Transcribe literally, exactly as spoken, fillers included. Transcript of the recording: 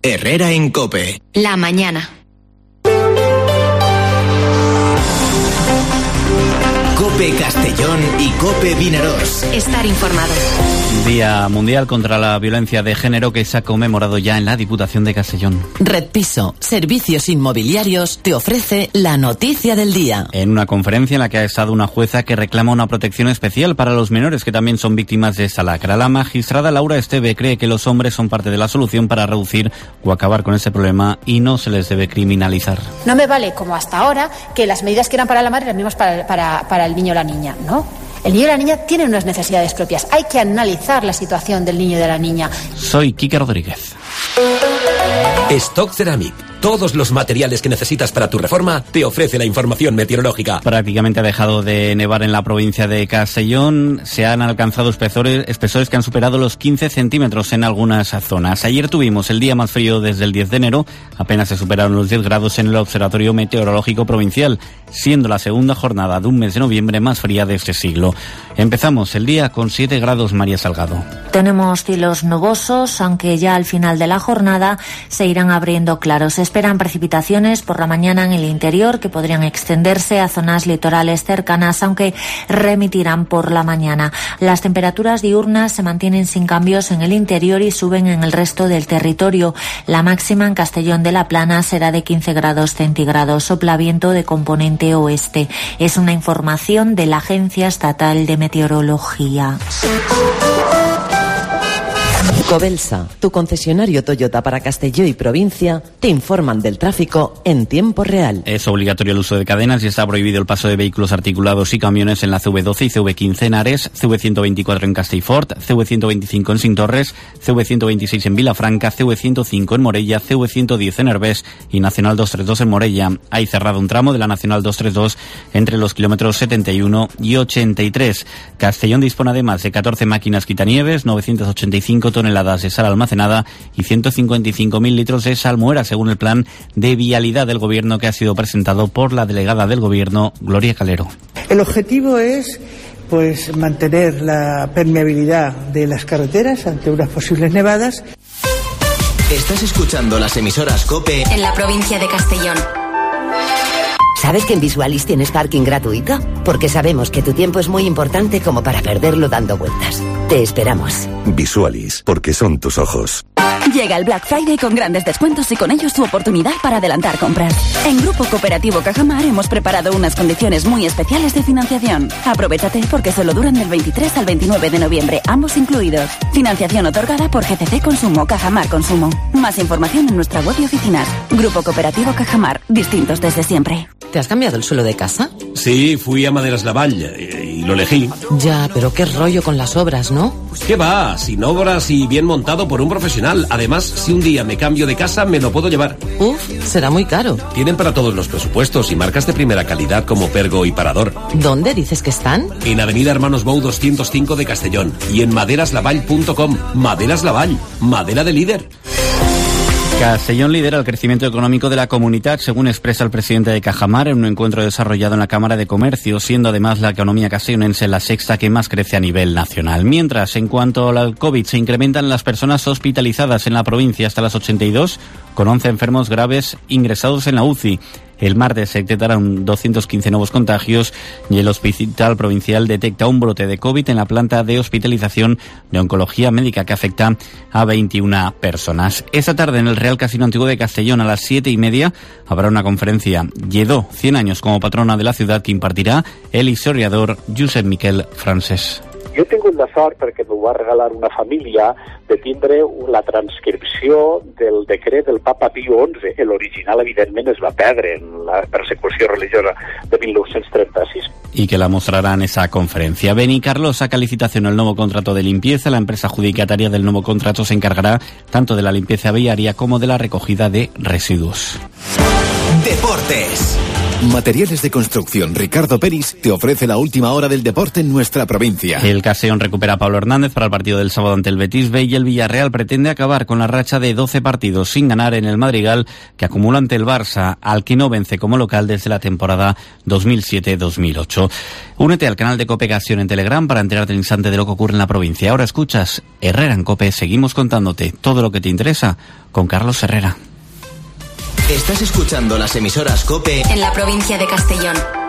Herrera en COPE. La mañana. COPE Castellón y COPE Vinaròs. Estar informado. Día Mundial contra la Violencia de Género que se ha conmemorado ya en la Diputación de Castellón. Red Piso, Servicios Inmobiliarios, te ofrece la noticia del día. En una conferencia en la que ha estado una jueza que reclama una protección especial para los menores que también son víctimas de esta lacra. La magistrada Laura Esteve cree que los hombres son parte de la solución para reducir o acabar con ese problema y no se les debe criminalizar. No me vale, como hasta ahora, que las medidas que eran para la madre eran las mismas para, para, para el niño o la niña, ¿no? El niño y la niña tienen unas necesidades propias. Hay que analizar la situación del niño y de la niña. Soy Quique Rodríguez. Stock Ceramic. Todos los materiales que necesitas para tu reforma te ofrece la información meteorológica. Prácticamente ha dejado de nevar en la provincia de Castellón. Se han alcanzado espesores, espesores que han superado los quince centímetros en algunas zonas. Ayer tuvimos el día más frío desde el diez de enero. Apenas se superaron los diez grados en el Observatorio Meteorológico Provincial, siendo la segunda jornada de un mes de noviembre más fría de este siglo. Empezamos el día con siete grados, María Salgado. Tenemos cielos nubosos, aunque ya al final de la jornada se irán abriendo claros. Se esperan precipitaciones por la mañana en el interior que podrían extenderse a zonas litorales cercanas, aunque remitirán por la mañana. Las temperaturas diurnas se mantienen sin cambios en el interior y suben en el resto del territorio. La máxima en Castellón de la Plana será de quince grados centígrados. Sopla viento de componente oeste. Es una información de la Agencia Estatal de Meteorología. Covelsa, tu concesionario Toyota para Castelló y provincia, te informan del tráfico en tiempo real. Es obligatorio el uso de cadenas y está prohibido el paso de vehículos articulados y camiones en la C V doce y C V quince en Ares, C V ciento veinticuatro en Castellfort, C V ciento veinticinco en Sintorres, C V ciento veintiséis en Vilafranca, C V ciento cinco en Morella, C V ciento diez en Herbés y Nacional doscientos treinta y dos en Morella. Hay cerrado un tramo de la Nacional doscientos treinta y dos entre los kilómetros setenta y uno y ochenta y tres. Castellón dispone además de catorce máquinas quitanieves, novecientas ochenta y cinco toneladas de sal almacenada y ciento cincuenta y cinco mil litros de salmuera, según el plan de vialidad del Gobierno que ha sido presentado por la delegada del Gobierno, Gloria Calero. El objetivo es pues mantener la permeabilidad de las carreteras ante unas posibles nevadas. Estás escuchando las emisoras COPE en la provincia de Castellón. ¿Sabes que en Visualis tienes parking gratuito? Porque sabemos que tu tiempo es muy importante como para perderlo dando vueltas. Te esperamos. Visualis, porque son tus ojos. Llega el Black Friday con grandes descuentos y con ellos tu oportunidad para adelantar compras. En Grupo Cooperativo Cajamar hemos preparado unas condiciones muy especiales de financiación. Aprovechate porque solo duran del veintitrés al veintinueve de noviembre, ambos incluidos. Financiación otorgada por G C C Consumo, Cajamar Consumo. Más información en nuestra web y oficinas. Grupo Cooperativo Cajamar, distintos desde siempre. ¿Te has cambiado el suelo de casa? Sí, fui a Maderas Lavall y, y lo elegí. Ya, pero qué rollo con las obras, ¿no? ¿Qué va? Sin obras y bien montado por un profesional. Además, si un día me cambio de casa, me lo puedo llevar. Uf, será muy caro. Tienen para todos los presupuestos y marcas de primera calidad como Pergo y Parador. ¿Dónde dices que están? En Avenida Hermanos Bou doscientos cinco de Castellón y en maderas lavall punto com. Maderas Lavall, madera de líder. Castellón lidera el crecimiento económico de la comunidad, según expresa el presidente de Cajamar en un encuentro desarrollado en la Cámara de Comercio, siendo además la economía castellonense la sexta que más crece a nivel nacional. Mientras, en cuanto al COVID, se incrementan las personas hospitalizadas en la provincia hasta las ochenta y dos, con once enfermos graves ingresados en la U C I. El martes se detectaron doscientos quince nuevos contagios y el Hospital Provincial detecta un brote de COVID en la planta de hospitalización de oncología médica que afecta a veintiuna personas. Esta tarde en el Real Casino Antiguo de Castellón a las siete y media habrá una conferencia Lledó, cien años como patrona de la ciudad, que impartirá el historiador Josep Miquel Francés. Jo he tingut la sort, perquè m'ho va regalar una família, de tindre la transcripció del decret del Papa Pío once. L'original, evidentment, es va perdre en la persecució religiosa de mil nou-cents trenta-sis. Y que la mostrará en esa conferencia. Beni Carlos saca licitación el nuevo contrato de limpieza. La empresa adjudicataria del nuevo contrato se encargará tanto de la limpieza viaria como de la recogida de residuos. Deportes. Materiales de construcción Ricardo Peris te ofrece la última hora del deporte en nuestra provincia. El Castellón recupera a Pablo Hernández para el partido del sábado ante el Betis B y el Villarreal pretende acabar con la racha de doce partidos sin ganar en el Madrigal que acumula ante el Barça, al que no vence como local desde la temporada dos mil siete dos mil ocho. Únete al canal de COPE Castellón en Telegram para enterarte al instante de lo que ocurre en la provincia. Ahora escuchas Herrera en COPE. Seguimos contándote todo lo que te interesa con Carlos Herrera. Estás escuchando las emisoras COPE en la provincia de Castellón.